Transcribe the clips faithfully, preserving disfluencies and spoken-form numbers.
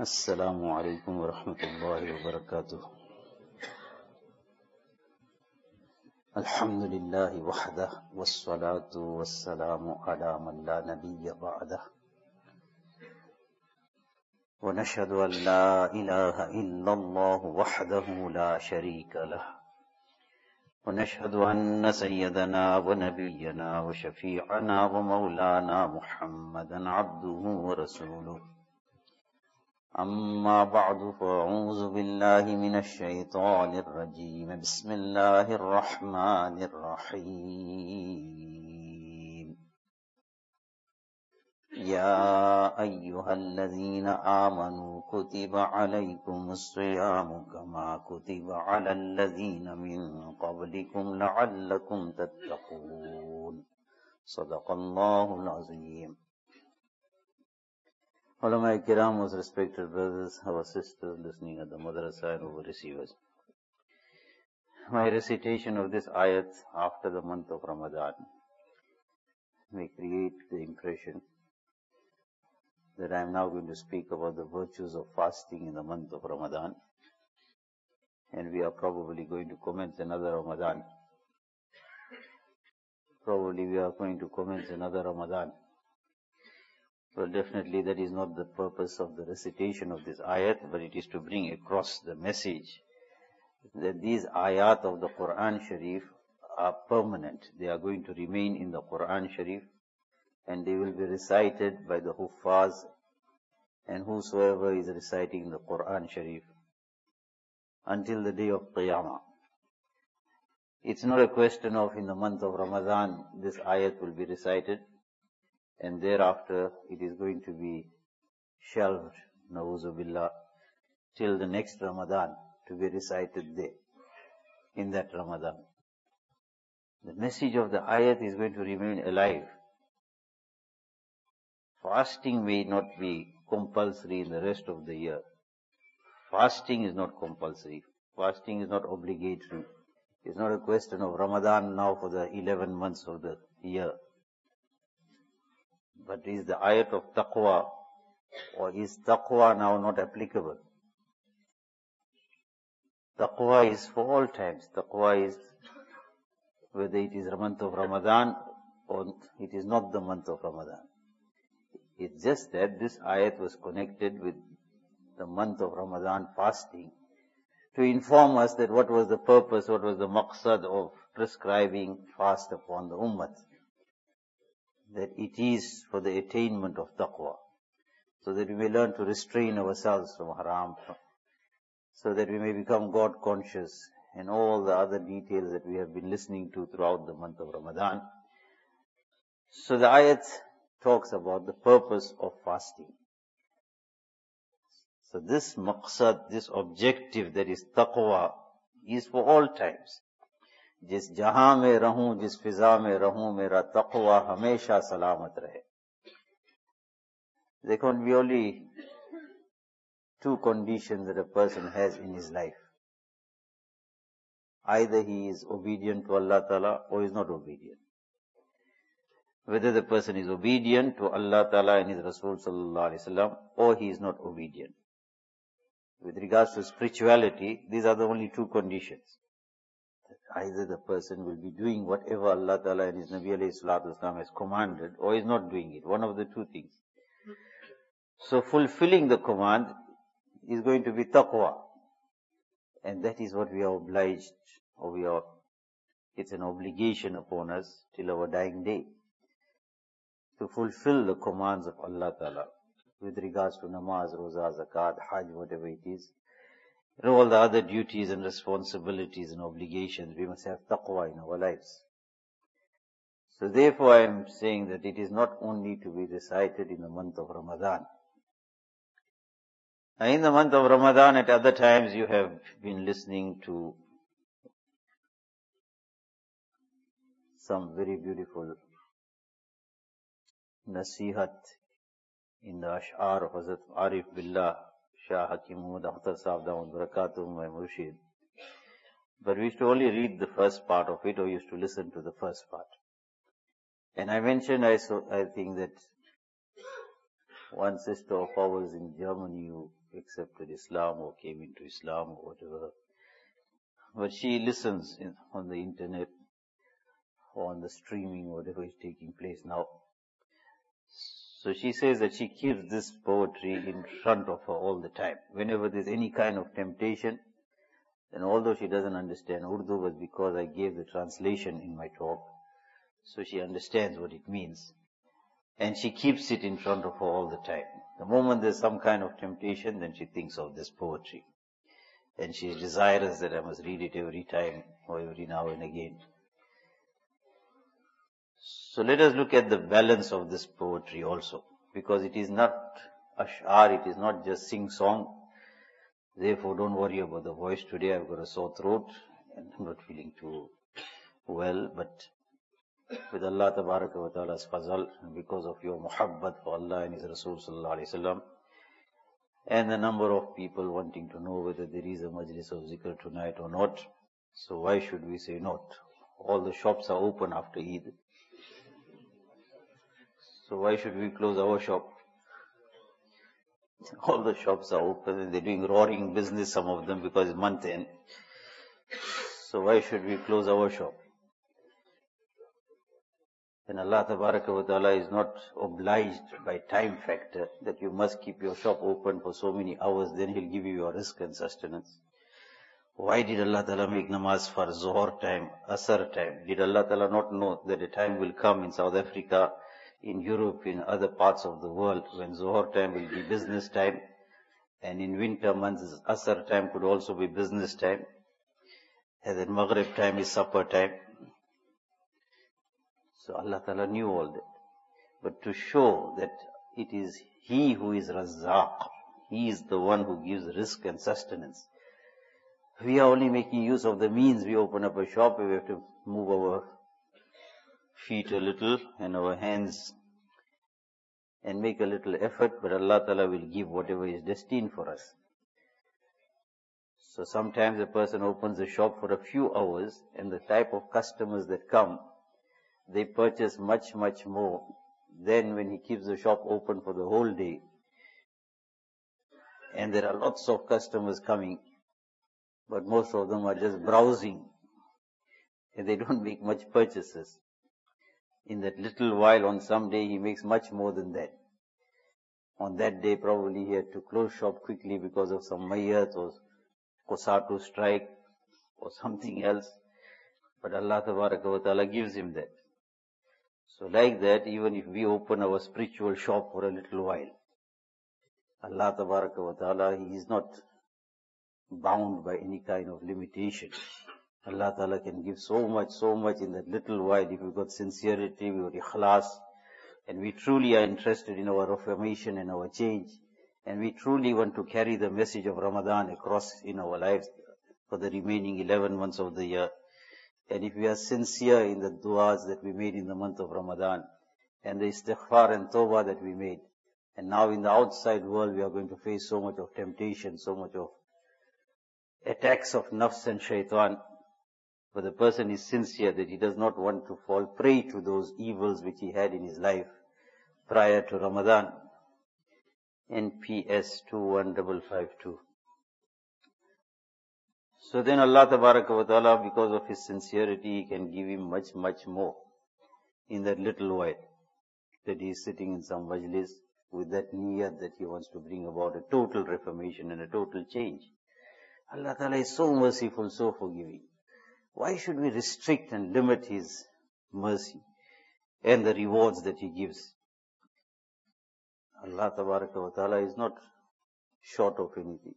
السلام عليكم ورحمة الله وبركاته. الحمد لله وحده والصلاة والسلام على من لا نبي بعده ونشهد أن لا إله إلا الله وحده لا شريك له ونشهد أن سيدنا ونبينا وشفيعنا ومولانا محمدا عبده ورسوله. أما بعد فأعوذ بالله من الشيطان الرجيم. بسم الله الرحمن الرحيم. يا أيها الذين آمنوا كتب عليكم الصيام كما كتب على الذين من قبلكم لعلكم تتقون. صدق الله العظيم. Ulama Kiram, most respected brothers, our sisters listening at the madrasa and over receivers. My recitation of this ayat after the month of Ramadan may create the impression that I am now going to speak about the virtues of fasting in the month of Ramadan, and we are probably going to commence another Ramadan. Probably we are going to commence another Ramadan. Well, definitely that is not the purpose of the recitation of this ayat, but it is to bring across the message that these ayat of the Quran Sharif are permanent. They are going to remain in the Quran Sharif, and they will be recited by the Huffaz and whosoever is reciting the Quran Sharif until the day of Qiyamah. It's not a question of in the month of Ramadan this ayat will be recited, and thereafter it is going to be shelved, na'uzu billah, till the next Ramadan to be recited there, in that Ramadan. The message of the ayat is going to remain alive. Fasting may not be compulsory in the rest of the year. Fasting is not compulsory. Fasting is not obligatory. It's not a question of Ramadan now for the eleven months of the year. But is the ayat of taqwa, or is taqwa now not applicable? Taqwa is for all times. Taqwa is whether it is the month of Ramadan or it is not the month of Ramadan. It's just that this ayat was connected with the month of Ramadan fasting to inform us that what was the purpose, what was the maqsad of prescribing fast upon the ummah. That it is for the attainment of taqwa, so that we may learn to restrain ourselves from haram, so that we may become God conscious, and all the other details that we have been listening to throughout the month of Ramadan. So the ayat talks about the purpose of fasting. So this maqsad, this objective that is taqwa, is for all times. जिस जहां में रहूं, जिस फिजा में रहूं, मेरा तक़वा हमेशा सलामत रहे. There can be only two conditions that a person has in his life. Either he is obedient to Allah Ta'ala or is not obedient. Whether the person is obedient to Allah Ta'ala and His Rasul Sallallahu Alaihi Wasallam or he is not obedient. With regards to spirituality, these are the only two conditions. Either the person will be doing whatever Allah Ta'ala and His Nabi Alayhi Salatu Wasallam has commanded, or is not doing it. One of the two things. So fulfilling the command is going to be taqwa. And that is what we are obliged, or we are, it's an obligation upon us till our dying day, to fulfill the commands of Allah Ta'ala with regards to namaz, roza, zakat, hajj, whatever it is. And all the other duties and responsibilities and obligations, we must have taqwa in our lives. So therefore I am saying that it is not only to be recited in the month of Ramadan. And in the month of Ramadan, at other times you have been listening to some very beautiful nasihat in the ash'ar of Hazrat Arif Billah Shah Hakim Muhammad Akhtar Sahib Dawood Barakatuh, my Murshid. But we used to only read the first part of it, or used to listen to the first part. And I mentioned, I, so, I think that one sister of ours in Germany who accepted Islam or came into Islam or whatever. But she listens in, on the internet or on the streaming, whatever is taking place now. So she says that she keeps this poetry in front of her all the time. Whenever there's any kind of temptation, and although she doesn't understand Urdu, but because I gave the translation in my talk, so she understands what it means. And she keeps it in front of her all the time. The moment there's some kind of temptation, then she thinks of this poetry. And she is desirous that I must read it every time or every now and again. So let us look at the balance of this poetry also. Because it is not ash'ar, it is not just sing-song. Therefore don't worry about the voice today. I've got a sore throat and I'm not feeling too well. But with Allah Tabaraka wa Ta'ala's fazal, and because of your muhabbat for Allah and His Rasul Sallallahu Alaihi Wasallam, and the number of people wanting to know whether there is a majlis of zikr tonight or not, so why should we say not? All the shops are open after Eid. So why should we close our shop? All the shops are open and they're doing roaring business, some of them, because it's month end. So why should we close our shop? And Allah Tabaraka wa Ta'ala is not obliged by time factor that you must keep your shop open for so many hours, then He'll give you your rizq and sustenance. Why did Allah Ta'ala make namaz for Zohar time, Asr time? Did Allah Ta'ala not know that a time will come in South Africa, in Europe, in other parts of the world, when Zohar time will be business time, and in winter months Asr time could also be business time, and then Maghrib time is supper time? So Allah Ta'ala knew all that. But to show that it is He who is Razzaq, He is the one who gives rizq and sustenance. We are only making use of the means. We open up a shop, we have to move our feet a little and our hands and make a little effort, but Allah Ta'ala will give whatever is destined for us. So sometimes a person opens a shop for a few hours, and the type of customers that come, they purchase much, much more than when he keeps the shop open for the whole day. And there are lots of customers coming, but most of them are just browsing, and they don't make much purchases. In that little while, on some day, he makes much more than that. On that day, probably he had to close shop quickly because of some mayat or Kosatu strike or something else. But Allah Tabaraka wa Ta'ala gives him that. So like that, even if we open our spiritual shop for a little while, Allah Tabaraka wa Ta'ala, He is not bound by any kind of limitation. Allah Ta'ala can give so much, so much in that little while if we've got sincerity, we've got ikhlas, and we truly are interested in our reformation and our change, and we truly want to carry the message of Ramadan across in our lives for the remaining eleven months of the year. And if we are sincere in the du'as that we made in the month of Ramadan, and the istighfar and tawbah that we made, and now in the outside world we are going to face so much of temptation, so much of attacks of nafs and shaitan, but the person is sincere that he does not want to fall prey to those evils which he had in his life prior to Ramadan. N P S two one five five two. So then Allah Tabaraka wa Ta'ala, because of his sincerity, He can give him much, much more in that little while that he is sitting in some majlis with that niyat that he wants to bring about a total reformation and a total change. Allah Ta'ala is so merciful, so forgiving. Why should we restrict and limit His mercy and the rewards that He gives? Allah Tabaraka wa Ta'ala is not short of anything.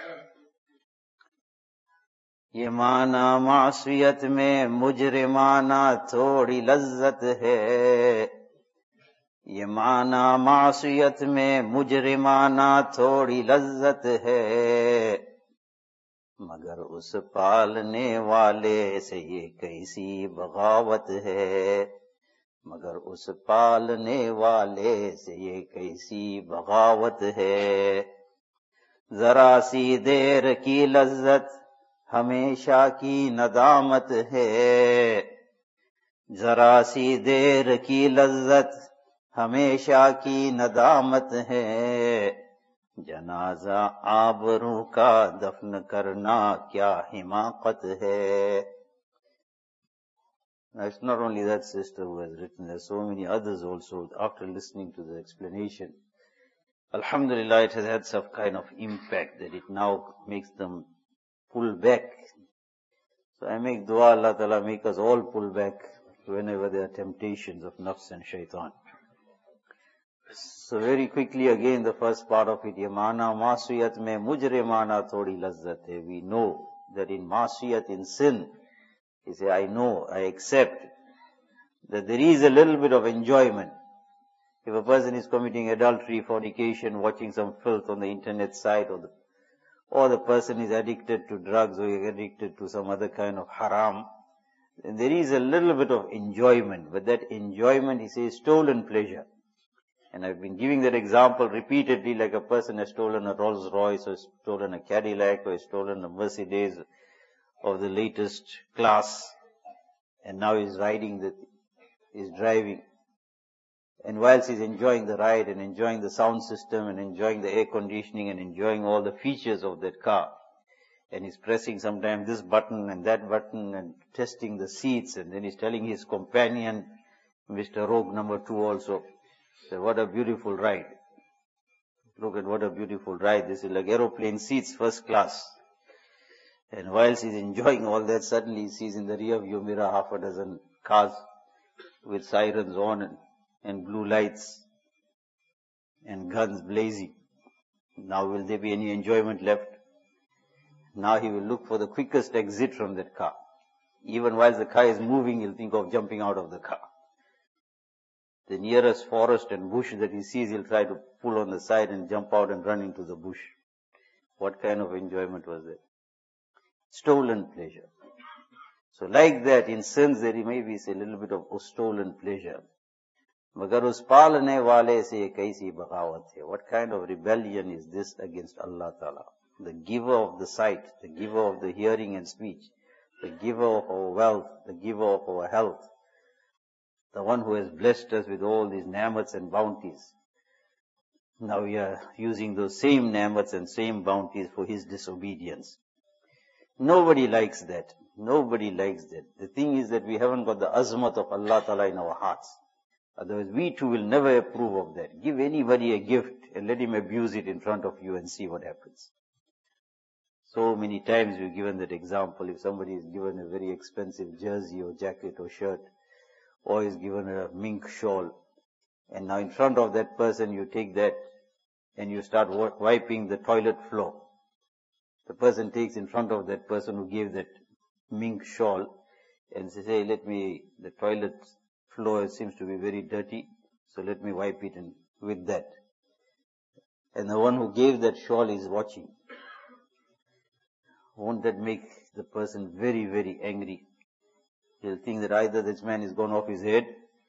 ये माना मासियत में मुजरिमाना थोड़ी लज्जत है, ये माना मासियत में मुजरिमाना थोड़ी लज्जत है, मगर उस पालने वाले से ये कैसी बगावत है, मगर उस पालने वाले से ये कैसी बगावत है, जरा सी देर की लज्जत हमेशा की नदामत है, जरा सी देर की लज्जत हमेशा की नदामत है, जनाजा आबरू का दफन करना क्या हिमाकत है. Now it's not only that sister who has written, there are so many others also after listening to the explanation. Alhamdulillah, it has had some kind of impact that it now makes them pull back. So I make dua, Allah Ta'ala make us all pull back whenever there are temptations of nafs and shaitan. So very quickly again the first part of it, Yamana masiyat mein mujrimana thodi lazzat hai. We know that in masiyat, in sin, he say, I know, I accept that there is a little bit of enjoyment. If a person is committing adultery, fornication, watching some filth on the internet site, or the, or the person is addicted to drugs or addicted to some other kind of haram, then there is a little bit of enjoyment. But that enjoyment, he says, stolen pleasure. And I've been giving that example repeatedly, like a person has stolen a Rolls Royce, or stolen a Cadillac, or has stolen a Mercedes of the latest class, and now he's riding the, he's driving. And whilst he's enjoying the ride and enjoying the sound system and enjoying the air conditioning and enjoying all the features of that car, and he's pressing sometimes this button and that button and testing the seats, and then he's telling his companion, Mister Rogue number two also, so what a beautiful ride. Look at what a beautiful ride. This is like aeroplane seats, first class. And whilst he's enjoying all that, suddenly he sees in the rear view mirror half a dozen cars with sirens on and, and blue lights and guns blazing. Now will there be any enjoyment left? Now he will look for the quickest exit from that car. Even while the car is moving, he'll think of jumping out of the car. The nearest forest and bush that he sees, he'll try to pull on the side and jump out and run into the bush. What kind of enjoyment was that? Stolen pleasure. So like that, in sins there may be a little bit of stolen pleasure. Magar us palne wale se ye kaisi bagawat hai. What kind of rebellion is this against Allah Ta'ala? The giver of the sight, the giver of the hearing and speech, the giver of our wealth, the giver of our health, the one who has blessed us with all these ni'mats and bounties. Now we are using those same ni'mats and same bounties for his disobedience. Nobody likes that. Nobody likes that. The thing is that we haven't got the azmat of Allah Ta'ala in our hearts. Otherwise we too will never approve of that. Give anybody a gift and let him abuse it in front of you and see what happens. So many times we've given that example. If somebody is given a very expensive jersey or jacket or shirt, or is given a mink shawl, and now in front of that person you take that and you start wiping the toilet floor. The person takes in front of that person who gave that mink shawl and says, hey, let me, the toilet floor seems to be very dirty, so let me wipe it in, with that. And the one who gave that shawl is watching. Won't that make the person very, very angry? He'll think that either this man is gone off his head,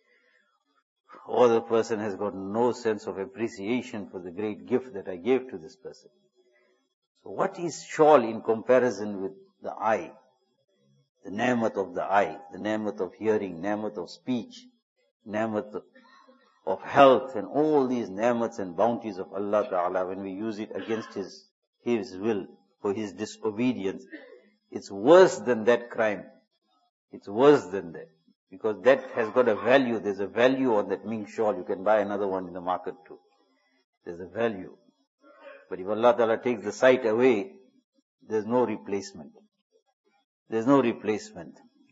or the person has got no sense of appreciation for the great gift that I gave to this person. So what is shawl in comparison with the eye? The ni'mat of the eye, the ni'mat of hearing, ni'mat of speech, ni'mat of health, and all these ni'mats and bounties of Allah Ta'ala, when we use it against His, His will, for His disobedience, it's worse than that crime. It's worse than that. Because that has got a value. There's a value on that mink shawl. You can buy another one in the market too. There's a value. But if Allah Ta'ala takes the sight away, there's no replacement. There's no replacement.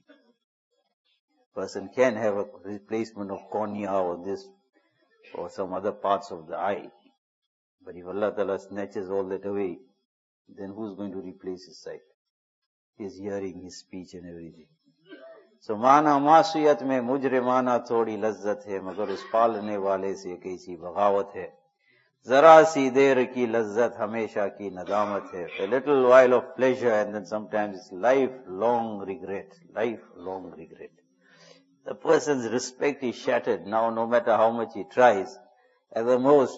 Person can have a replacement of cornea or this, or some other parts of the eye. But if Allah Ta'ala snatches all that away, then who's going to replace his sight? His hearing, his speech and everything. So माना मासूयत में मुजरिमाना थोड़ी लज्जत है, मगर उस पालने वाले से कैसी बगावत है. जरा सी देर की लज्जत हमेशा की नदामत है. A little while of pleasure and then sometimes it's lifelong regret. Lifelong regret. The person's respect is shattered now, no matter how much he tries. At the most,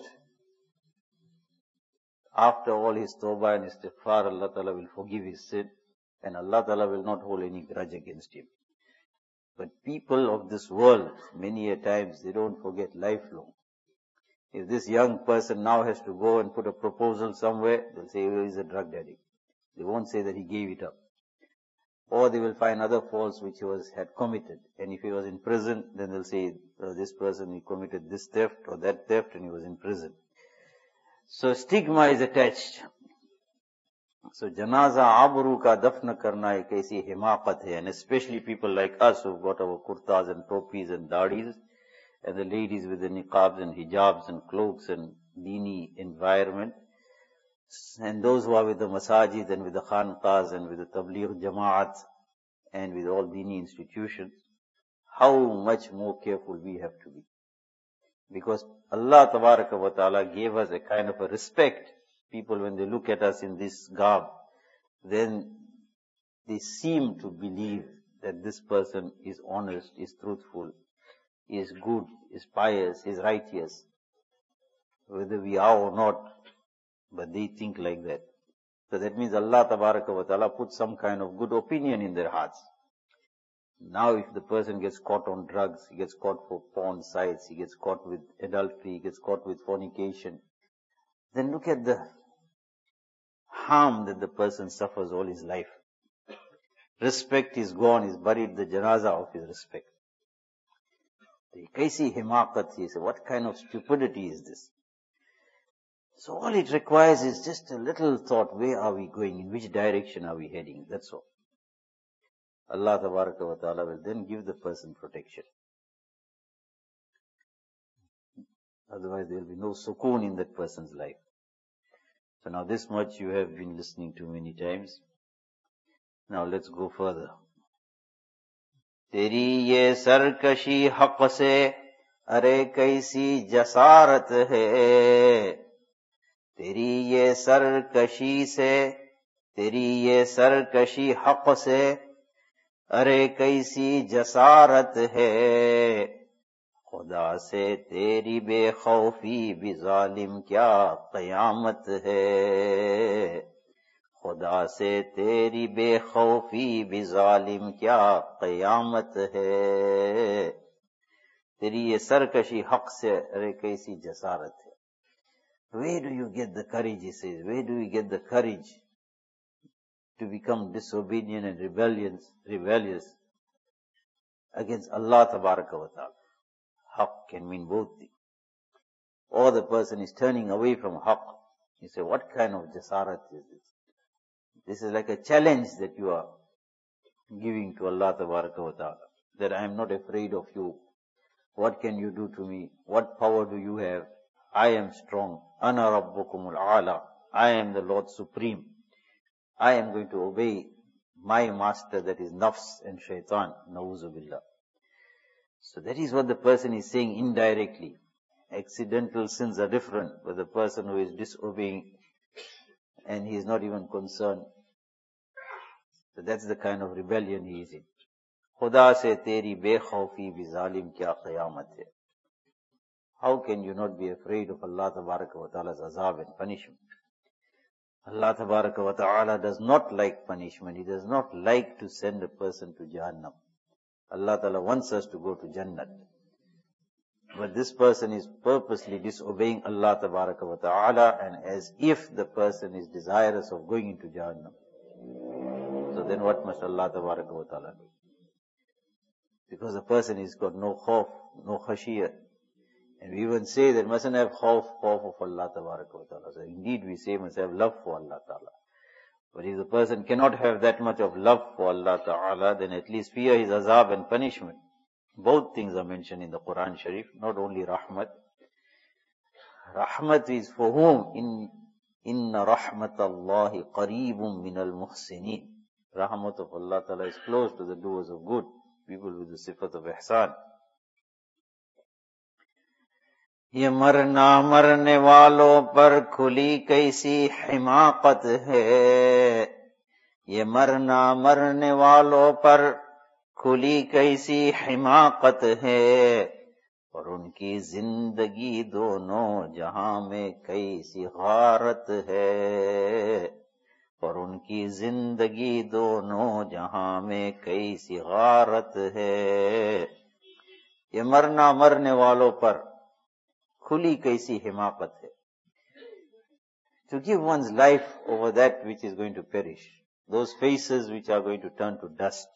after all his tawbah and istighfar, Allah Ta'ala will forgive his sin and Allah Ta'ala will not hold any grudge against him. But people of this world, many a times, they don't forget lifelong. If this young person now has to go and put a proposal somewhere, they'll say, oh, he's a drug addict. They won't say that he gave it up. Or they will find other faults which he was, had committed. And if he was in prison, then they'll say, oh, this person, he committed this theft or that theft and he was in prison. So stigma is attached. So janaza abru ka dafna karna ek aisi himaqat hai. And especially people like us who've got our kurtas and topis and dadis, and the ladies with the niqabs and hijabs and cloaks and dini environment, and those who are with the masajid and with the khanqas and with the tabligh jamaat and with all dini institutions, how much more careful we have to be. Because Allah Tabaraka wa Ta'ala gave us a kind of a respect. People, when they look at us in this garb, then they seem to believe that this person is honest, is truthful, is good, is pious, is righteous. Whether we are or not, but they think like that. So that means Allah Tabaraka wa Ta'ala put some kind of good opinion in their hearts. Now if the person gets caught on drugs, he gets caught for porn sites, he gets caught with adultery, he gets caught with fornication, then look at the harm that the person suffers all his life. Respect is gone, he's buried the janaza of his respect. Kaisi himaqat, he said, what kind of stupidity is this? So all it requires is just a little thought, where are we going, in which direction are we heading, that's all. Allah Tabaraka wa Ta'ala will then give the person protection. Otherwise there will be no sukoon in that person's life. So now this much you have been listening to many times. Now let's go further. Teri ye sarkashi haqq se, are kaisi jasarat hai. Teri ye sarkashi se, teri ye sarkashi haqq se, are kaisi jasarat hai. खुदा से तेरी बेखौफी भी जालिम क्या क़यामत है. खुदा से तेरी बेखौफी भी जालिम क्या क़यामत है. तेरी ये सरकशी हक़ से अरे कैसी जसारत है. Where do you get the courage, he says, where do you get the courage to become disobedient and rebellious, rebellious against Allah Tabaraka wa Ta'ala? Haqq can mean both things. Or the person is turning away from haqq. You say, what kind of jasarat is this? This is like a challenge that you are giving to Allah Tabaraka wa Ta'ala. That I am not afraid of you. What can you do to me? What power do you have? I am strong. Ana Rabbukumul A'la. I am the Lord Supreme. I am going to obey my master, that is nafs and shaitan. Na'uzu billah. So that is what the person is saying indirectly. Accidental sins are different, but the person who is disobeying and he is not even concerned, so that's the kind of rebellion he is in. Khuda se teri bekhaufi bi zalim kya qiyamat hai. How can you not be afraid of Allah Tabaraka wa Ta'ala's azab and punishment? Allah Tabaraka wa Ta'ala does not like punishment. He does not like to send a person to Jahannam. Allah Ta'ala wants us to go to Jannat. But this person is purposely disobeying Allah Tabaraka wa Ta'ala, and as if the person is desirous of going into Jahannam. So then what must Allah Tabaraka wa Ta'ala do? Because the person has got no khawf, no khashiyah. And we even say that mustn't have khawf, khawf of Allah Tabaraka wa Ta'ala. So indeed we say must have love for Allah Ta'ala. But if the person cannot have that much of love for Allah Ta'ala, then at least fear His azab and punishment. Both things are mentioned in the Quran Sharif, not only rahmat. Rahmat is for whom? In Inna rahmatallahi qareebun minal muhsinin. Rahmat of Allah Ta'ala is close to the doers of good, people with the sifat of ihsan. ये मरना मरने वालों पर खुली कैसी हिमाकत है. ये मरना मरने वालों पर खुली कैसी हिमाकत है. और उनकी जिंदगी दोनों जहां में कैसी गारत है. और उनकी उनकी जिंदगी दोनों जहां में कैसी गारत है। ये मरना मरने वालों पर खुली कैसी हिमाकत है। To give one's life over that which is going to perish, those faces which are going to turn to dust.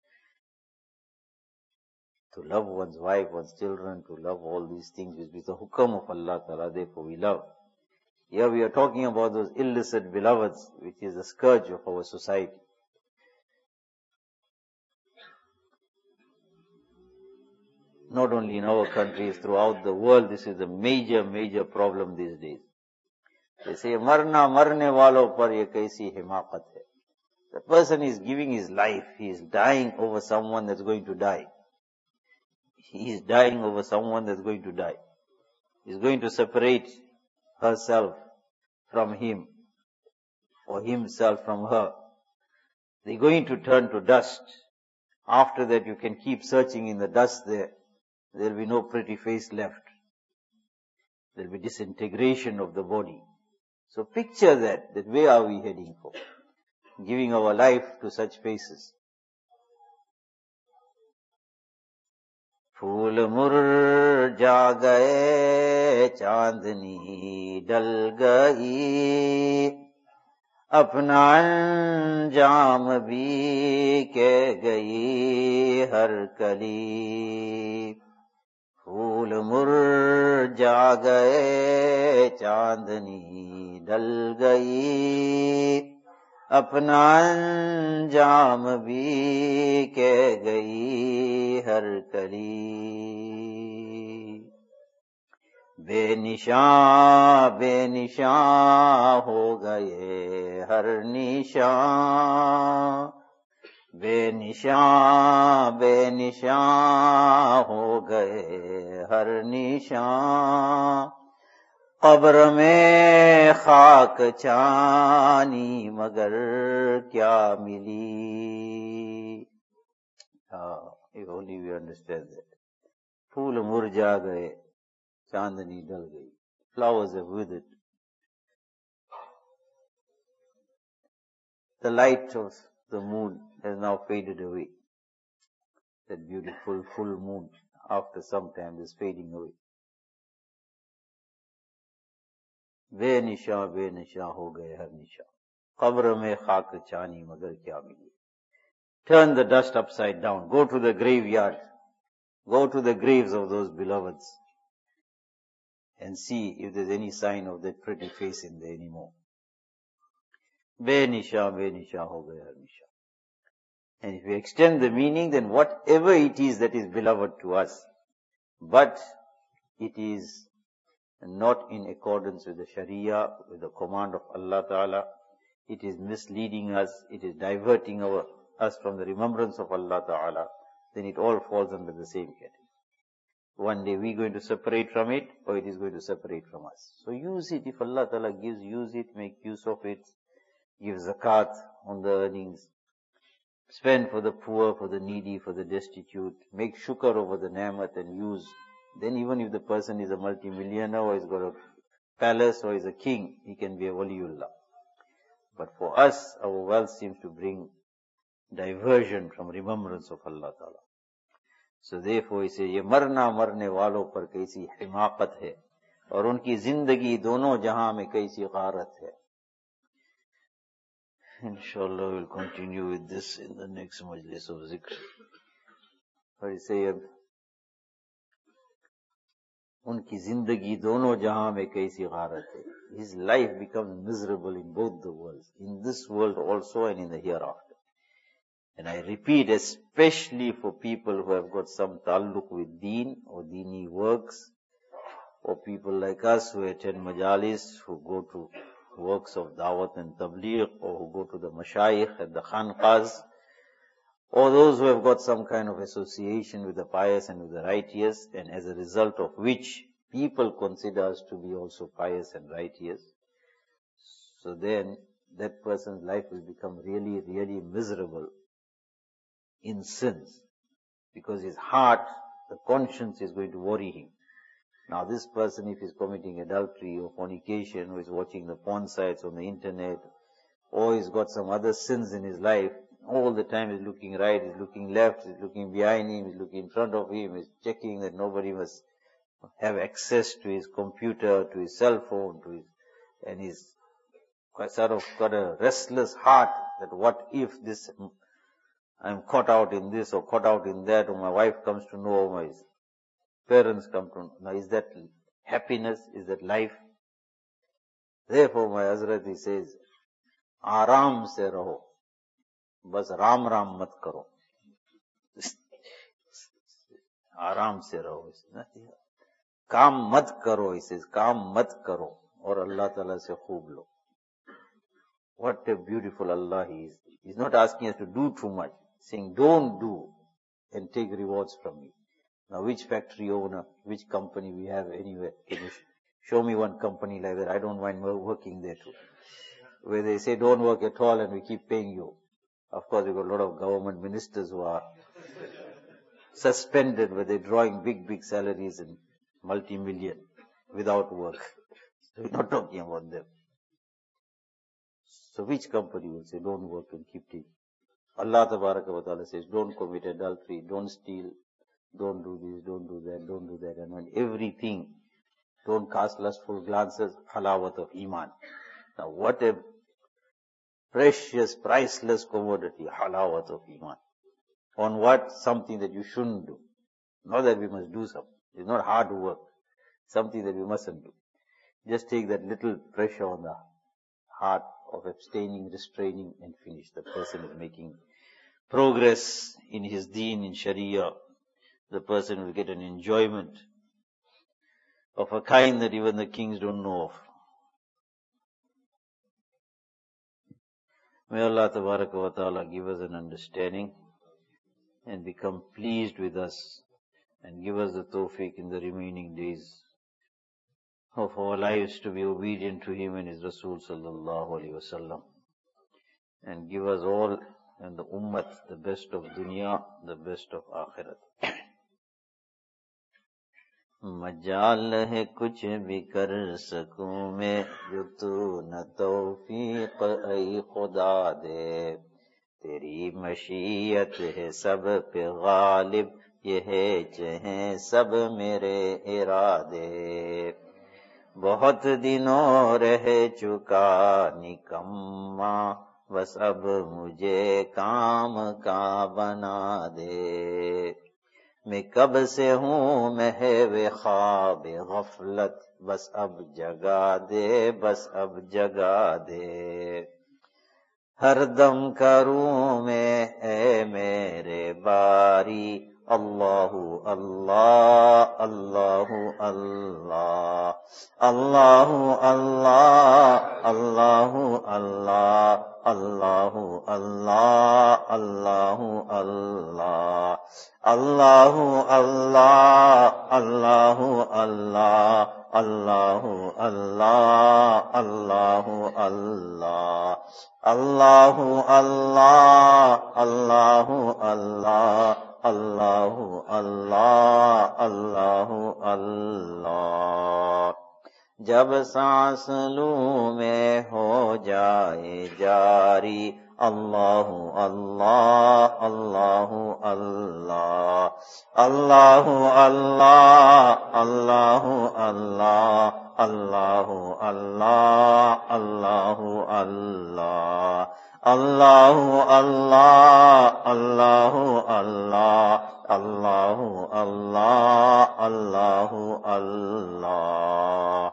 To love one's wife, one's children, to love all these things which is the hukam of Allah Ta'ala, therefore we love. Here we are talking about those illicit beloveds, which is the scourge of our society. Not only in our countries, throughout the world, this is a major, major problem these days. They say, marna marne walo par ye kaisi himakat hai. The person is giving his life, he is dying over someone that's going to die. He is dying over someone that's going to die. He is going to separate herself from him, or himself from her. They're going to turn to dust. After that, you can keep searching in the dust there. There will be no pretty face left. There will be disintegration of the body. So picture that, that where are we heading for? Giving our life to such faces. फूल मुरझा गए चांदनी डल गई अपना अंजाम भी कह गई हर कली फूल मुरझा गए चांदनी डल गई अपना अंजाम भी कह गई हर कली बेनिशां बेनिशां हो गए हर निशां बेनिशां बेनिशां हो गए हर निशां कब्र में खाक छानी मगर क्या मिली. Ah, if only we understand that. फूल मुरझा गए चांदनी डल गई. Flowers have withered. The light of the moon has now faded away. That beautiful full moon after some time is fading away. Benisha Benisha हो गए हर निशा कब्र में खाक छानी मगर क्या मिली. Turn the dust upside down. Go to the graveyard. Go to the graves of those beloveds and see if there's any sign of that pretty face in there anymore. Benisha Benisha हो गए हर निशा. And if we extend the meaning, then whatever it is that is beloved to us, but it is not in accordance with the Sharia, with the command of Allah Ta'ala, it is misleading us, it is diverting our, us from the remembrance of Allah Ta'ala, then it all falls under the same category. One day we're going to separate from it, or it is going to separate from us. So use it. If Allah Ta'ala gives, use it, make use of it, give zakat on the earnings, spend for the poor, for the needy, for the destitute, make shukr over the ni'mat and use. Then even if the person is a multi-millionaire or he's got a palace or is a king, he can be a waliullah. But for us, our wealth seems to bring diversion from remembrance of Allah Ta'ala. So therefore he says, ये मरना मरने वालों पर कैसी हिमाकत है और उनकी जिंदगी दोनों जहां में कैसी गारत है. Inshallah we'll continue with this in the next majlis of zikr. But he says, उनकी जिंदगी दोनों जहां में कैसी गारत है. His life becomes miserable in both the worlds, in this world also and in the hereafter. And I repeat, especially for people who have got some taluk with deen or dini works, or people like us who attend majalis, who go to works of dawat and tabligh, or who go to the mashayikh and the khanqas, or those who have got some kind of association with the pious and with the righteous, and as a result of which people consider us to be also pious and righteous. So then that person's life will become really, really miserable in sins, because his heart, the conscience is going to worry him. Now this person, if he's committing adultery or fornication, or is watching the porn sites on the internet, or he's got some other sins in his life. All the time he's looking right, he's looking left, he's looking behind him, he's looking in front of him, he's checking that nobody must have access to his computer, to his cell phone, to his, and he's quite sort of got a restless heart that what if this, I'm caught out in this or caught out in that, or my wife comes to know, or my parents come to know. Now is that happiness? Is that life? Therefore my Hazrat, he says, Aram se raho. Bas Ram Ram mat karo. Aram se raho. Kaam mat karo, he says. Kaam mat karo. Or Allah Ta'ala se khoob lo. What a beautiful Allah he is. He's not asking us to do too much. He's saying, don't do and take rewards from me. Now which factory owner, which company we have anywhere? Can you show me one company like that? I don't mind working there too. Where they say don't work at all and we keep paying you. Of course, we've got a lot of government ministers who are suspended where they're drawing big, big salaries and multi-million without work. So we're not talking about them. So which company will say don't work and keep taking? Allah Tabaraka wa Ta'ala says don't commit adultery, don't steal, don't do this, don't do that, don't do that, and when everything, don't cast lustful glances, halawat of Iman. Now what a precious, priceless commodity, halawat of Iman. On what? Something that you shouldn't do. Not that we must do something. It's not hard work. Something that we mustn't do. Just take that little pressure on the heart of abstaining, restraining, and finish. The person is making progress in his deen, in Sharia. The person will get an enjoyment of a kind that even the kings don't know of. May Allah Tabaraka wa Ta'ala give us an understanding and become pleased with us and give us the tawfiq in the remaining days of our lives to be obedient to Him and His Rasul sallallahu alaihi wasallam, and give us all and the ummat the best of dunya, the best of akhirat. मजाल है कुछ भी कर सकूं मैं जो तू न तौफीक ऐ खुदा दे, तेरी मशीयत है सब पे गालिब, ये है चाहे सब मेरे इरादे। बहुत दिनों रह चुका निकम्मा, बस अब मुझे काम का बना दे। मैं कब से हूँ महवे ख्वाब गफलत, बस अब जगा दे, बस अब जगा दे। हर दम करूँ मैं ए मेरे बारी, अल्लाहु अल्लाह अल्लाहु अल्लाह, अल्लाहु अल्लाह अल्लाहु अल्लाह, अल्लाहु अल्लाह अल्लाहु अल्लाह, अल्लाहु अल्लाह अल्लाहु अल्लाह, अल्लाहु अल्लाह अल्लाहु अल्लाह, अल्लाहु अल्लाह अल्लाहु अल्लाह, अल्लाहु अल्लाह अल्लाहु अल्लाह। जब सांस लूं मैं हो जाए जारी, अल्लाहु अल्लाह अल्लाहु अल्लाह, अल्लाहु अल्लाह अल्लाहु अल्लाह, अल्लाहु अल्लाह अल्लाहु अल्लाह, अल्लाहु अल्लाह अल्लाहु अल्लाह, अल्लाहु अल्लाह अल्लाहु अल्लाह।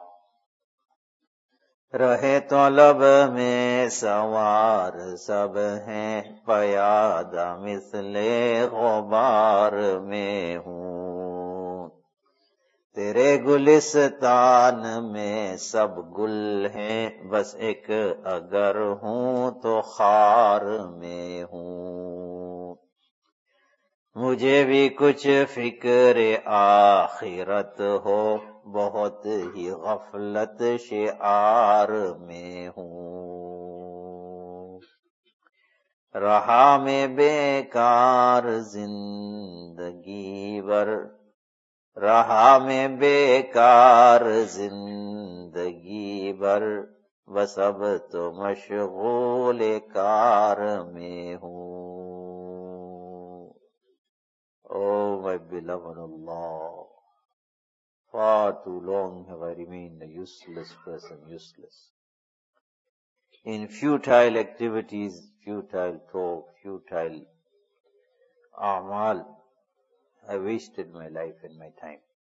रहे तलब में सवार सब हैं, पयादा मिसले गुबार में हूँ। तेरे गुलिस्तान में सब गुल हैं, बस एक अगर हूँ तो खार में हूँ। मुझे भी कुछ फिक्र आखिरत हो, बहुत ही गफलत शिआर में हूँ। रहा में बेकार जिंदगी भर, रहा में बेकार जिंदगी भर, बस अब तो मशगूल कार में हूँ. Oh, my beloved Allah, far too long have I remained a useless person, useless. In futile activities, futile talk, futile a'mal, I wasted my life and my time.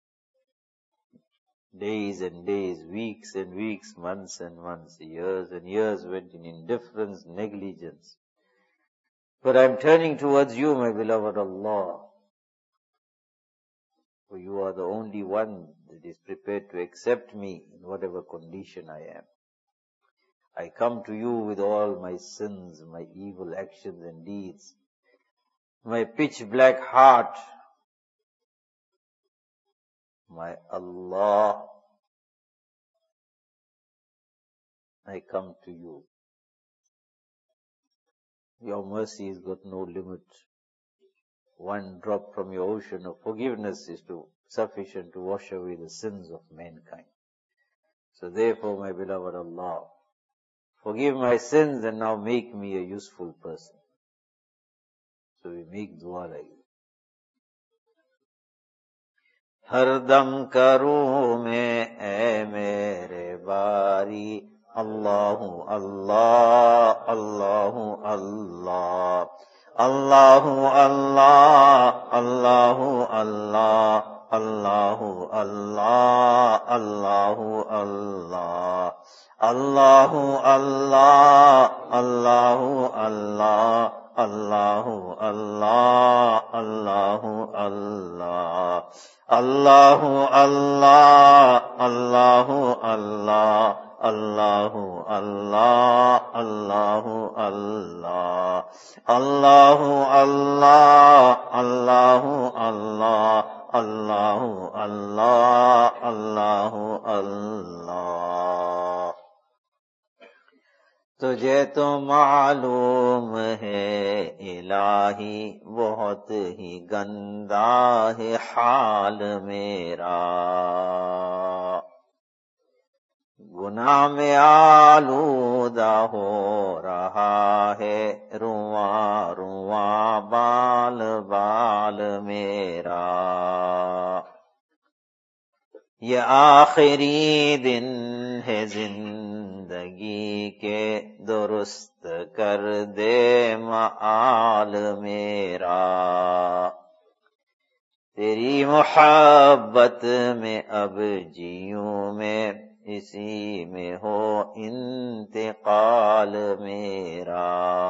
Days and days, weeks and weeks, months and months, years and years went in indifference, negligence. But I am turning towards you, my beloved Allah, for you are the only one that is prepared to accept me in whatever condition I am. I come to you with all my sins, my evil actions and deeds, my pitch black heart. My Allah, I come to you. Your mercy has got no limit. One drop from your ocean of forgiveness is to, sufficient to wash away the sins of mankind. So therefore, my beloved Allah, forgive my sins and now make me a useful person. So we make dua like this. हरदम करूं मैं ऐ मेरे बारी अल्लाहु अल्लाह अल्लाहु अल्लाह अल्लाहु अल्लाह अल्लाहु अल्लाह अल्लाहु अल्लाह अल्लाहु अल्लाह अल्लाहु अल्लाह अल्लाहु अल्लाह अल्लाहु अल्लाह अल्लाहु अल्लाह Allahu Allah, Allahu Allah, Allahu Allah, Allahu Allah, Allahu Allah, Allahu Allah, Allahu Allah, Allahu Allah. तुझे तो मालूम है इलाही बहुत ही गंदा है हाल मेरा गुनाह में आलूदा हो रहा है रुआ रुआ बाल बाल मेरा ये आखिरी दिन है जिंदगी के दुरुस्त कर दे माल मेरा तेरी मोहब्बत में अब जीऊं मैं इसी में हो इंतकाल मेरा.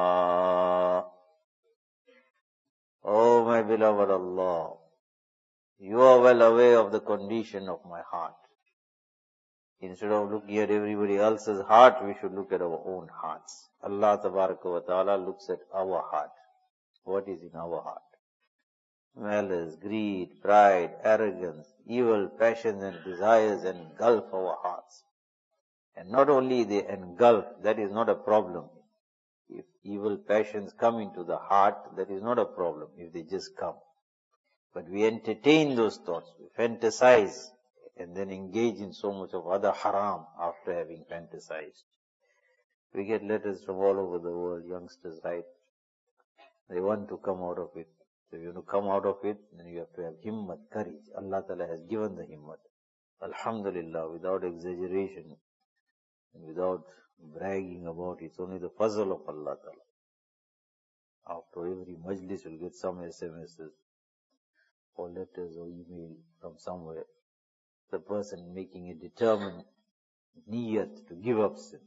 Oh my beloved Allah, you are well aware of the condition of my heart. Instead of looking at everybody else's heart, we should look at our own hearts. Allah Tabaraka wa Ta'ala looks at our heart. What is in our heart? Malice, greed, pride, arrogance, evil passions and desires engulf our hearts. And not only they engulf, that is not a problem. If evil passions come into the heart, that is not a problem if they just come. But we entertain those thoughts, we fantasize, and then engage in so much of other haram after having fantasized. We get letters from all over the world, youngsters write. They want to come out of it. So if you want to come out of it, then you have to have himmat, courage. Allah Ta'ala has given the himmat. Alhamdulillah, without exaggeration, and without bragging about it, it's only the fazl of Allah Ta'ala. After every majlis, you'll get some S M Ses, or letters or email from somewhere. The person making a determined niyat to give up sins.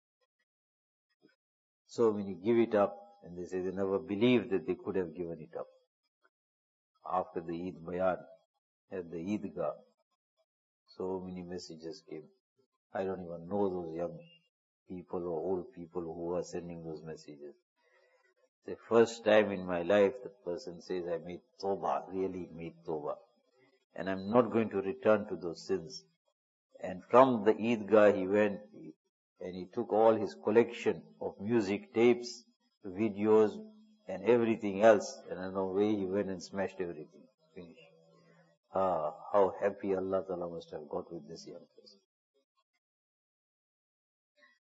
So many give it up, and they say they never believed that they could have given it up. After the Eid Bayan, at the Eidgah, so many messages came. I don't even know those young people or old people who are sending those messages. The first time in my life, the person says, I made tawbah, really made tawbah. And I'm not going to return to those sins. And from the Eidgah he went and he took all his collection of music tapes, videos and everything else, and I don't know where he went and smashed everything. Finished. Ah, how happy Allah Ta'ala must have got with this young person.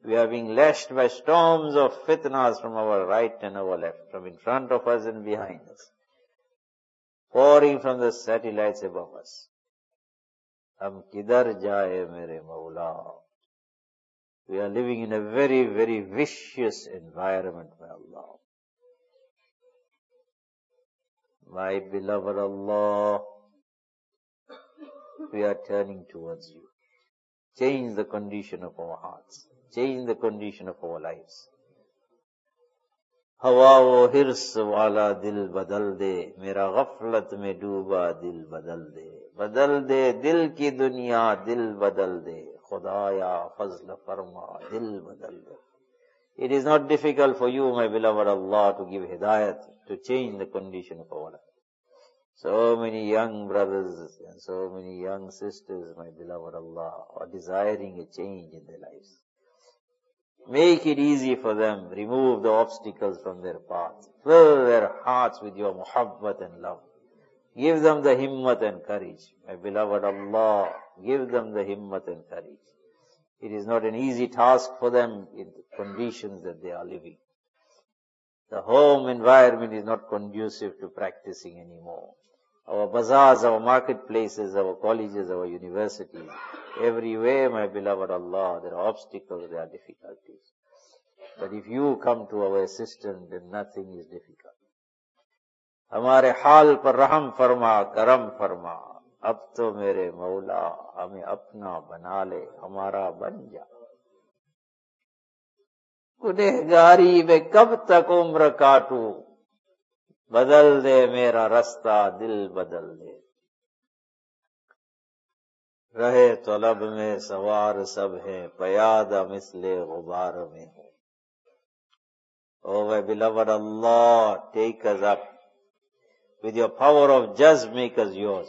We are being lashed by storms of fitnas from our right and our left, from in front of us and behind us, pouring from the satellites above us. Hum kidhar jaye mere Mawla. We are living in a very, very vicious environment, my Allah. My beloved Allah, we are turning towards you. Change the condition of our hearts. Change the condition of our lives. हवा वो हिर्स वाला दिल बदल दे, मेरा गफलत में डूबा दिल बदल दे, बदल दे दिल की दुनिया, दिल बदल दे, खुदाया फजल फरमा, दिल बदल दे. It is not difficult for you, my beloved Allah, to give hidayat, to change the condition of our life. So many young brothers and so many young sisters, my beloved Allah, are desiring a change in their lives. Make it easy for them. Remove the obstacles from their path. Fill their hearts with your muhabbat and love. Give them the himmat and courage. My beloved Allah, give them the himmat and courage. It is not an easy task for them in the conditions that they are living. The home environment is not conducive to practicing anymore. Our bazaars, our marketplaces, our colleges, our universities, everywhere, my beloved Allah, there are obstacles, there are difficulties. But if you come to our assistance, then nothing is difficult. हमारे हाल पर रहम फरमा, करम फरमा, अब तो मेरे मौला हमें अपना बना ले, हमारा बन जा. गुनहगारी में कब तक उम्र काटूं, बदल दे मेरा रास्ता, दिल बदल दे. रहे तलब में सवार सब हैं, पयादा मिसले गुबार में हो. Oh my beloved Allah, take us up. With your power of just make us yours.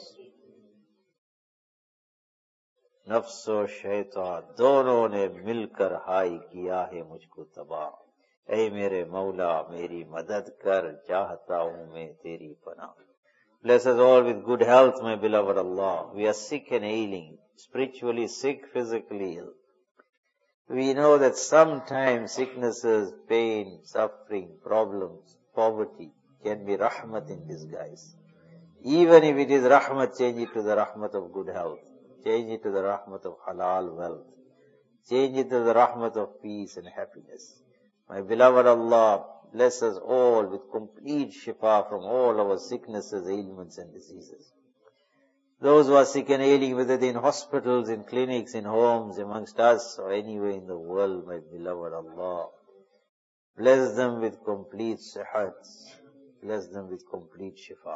नफ्स और शैतान दोनों ने मिलकर हाई किया है मुझको तबाह. ऐ मेरे मौला मेरी मदद कर, चाहता हूँ मैं तेरी पनाह. Bless us all with good health, my beloved Allah. We are sick and ailing, spiritually sick, physically ill. We know that sometimes sicknesses, pain, suffering, problems, poverty can be rahmat in disguise. Even if it is rahmat, change it to the rahmat of good health. Change it to the rahmat of halal wealth. Change it to the rahmat of peace and happiness. My beloved Allah, bless us all with complete shifa from all our sicknesses, ailments and diseases. Those who are sick and ailing, whether they're in hospitals, in clinics, in homes, amongst us, or anywhere in the world, my beloved Allah, bless them with complete sihat. Bless them with complete shifa.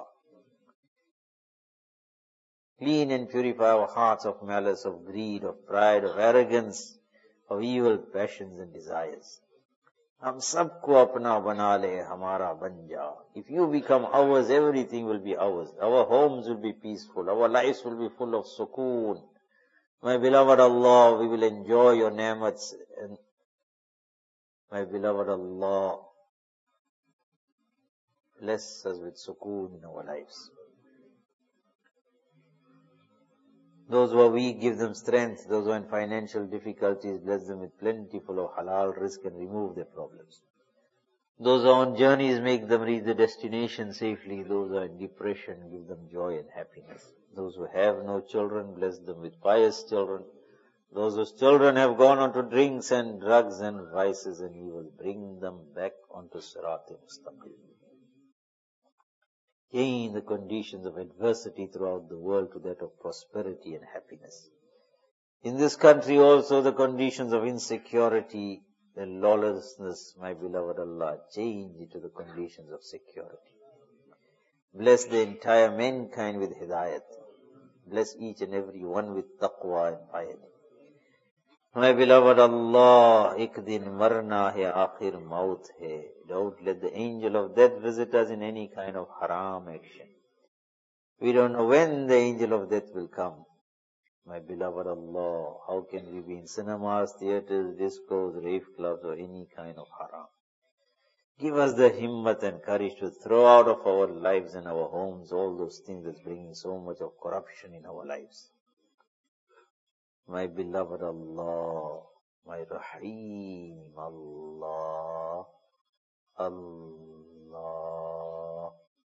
Clean and purify our hearts of malice, of greed, of pride, of arrogance, of evil passions and desires. हम सबको अपना बना ले, हमारा बन जा. If you become ours, everything will be ours. Our homes will be peaceful. Our lives will be full of sukoon. My beloved Allah, we will enjoy your ni'mats. And my beloved Allah, bless us with sukoon in our lives. Those who are weak, give them strength. Those who are in financial difficulties, bless them with plentiful of halal rizq and remove their problems. Those who are on journeys, make them reach the destination safely. Those who are in depression, give them joy and happiness. Those who have no children, bless them with pious children. Those whose children have gone on to drinks and drugs and vices and evil, bring them back onto Sirat-e Mustaqim. Change the conditions of adversity throughout the world to that of prosperity and happiness. In this country also the conditions of insecurity and lawlessness, my beloved Allah, change it to the conditions of security. Bless the entire mankind with hidayat. Bless each and every one with taqwa and piety. My beloved Allah, ek din marna hai, aakhir maut hai. Don't let the angel of death visit us in any kind of haram action. We don't know when the angel of death will come. My beloved Allah, how can we be in cinemas, theaters, discos, rave clubs or any kind of haram? Give us the himmat and courage to throw out of our lives and our homes all those things that's bringing so much of corruption in our lives. My beloved Allah, My Rahim, Allah, Allah.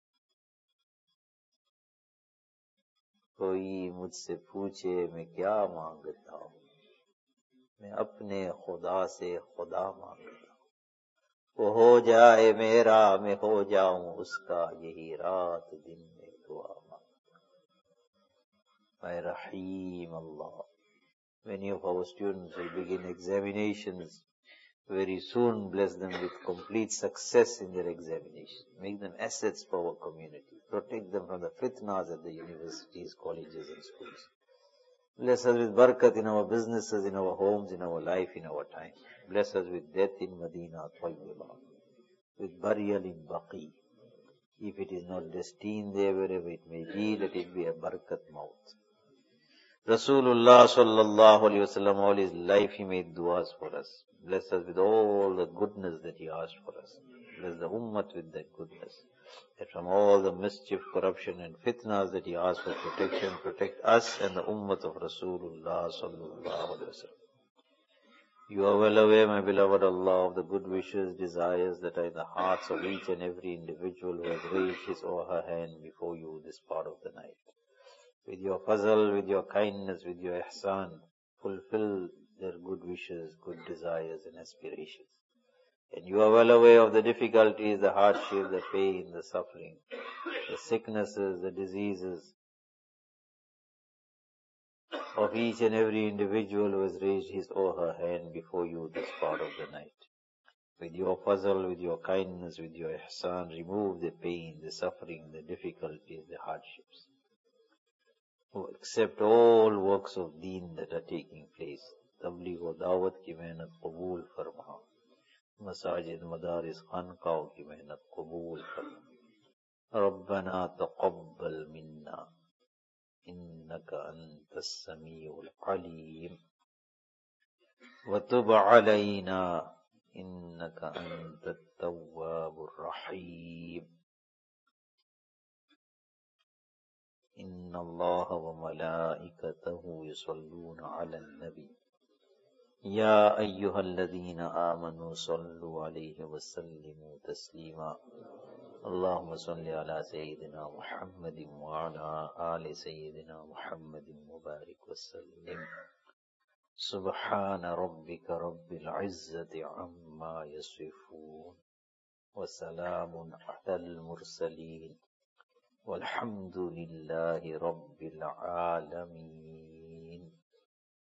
कोई मुझसे पूछे मैं क्या मांगता हूँ, मैं अपने खुदा से खुदा मांगता हूँ। वो हो जाए मेरा, मैं हो जाऊं उसका, यही रात दिन में दुआ मांगता हूँ। My Rahim, Allah. Many of our students will begin examinations very soon. Bless them with complete success in their examination. Make them assets for our community. Protect them from the fitnas at the universities, colleges and schools. Bless us with barakat in our businesses, in our homes, in our life, in our time. Bless us with death in Medina, Tayyibah, with burial in Baqi. If it is not destined there, wherever it may be, let it be a barakat maut. Rasulullah sallallahu alayhi wa sallam, all his life he made du'as for us. Bless us with all the goodness that he asked for us. Bless the ummah with that goodness. That from all the mischief, corruption and fitnas that he asked for protection, protect us and the ummah of Rasulullah sallallahu alayhi wa sallam. You are well aware, my beloved Allah, of the good wishes, desires that are in the hearts of each and every individual who has raised his or her hand before you this part of the night. With your fazl, with your kindness, with your ihsan, fulfill their good wishes, good desires and aspirations. And you are well aware of the difficulties, the hardship, the pain, the suffering, the sicknesses, the diseases of each and every individual who has raised his or her hand before you this part of the night. With your fazl, with your kindness, with your ihsan, remove the pain, the suffering, the difficulties, the hardships. Who accept all works of deen that are taking place. Tabligh wa dawat ki mehnat qabool farma. Masajid, madaris, khanqaw ki mehnat qabool farma. Rabbana taqabbal minna, innaka antas samiul alim. Wa tub alayna, innaka antat tawwabur rahim. إن الله وملائكته يصلون على النبي يا أيها الذين آمنوا صلوا عليه وسلموا تسليما اللهم صل على سيدنا محمد وعلى آل سيدنا محمد وبارك وسلم سبحان ربك رب العزة عما يصفون وسلام على المرسلين والحمد لله رب العالمين.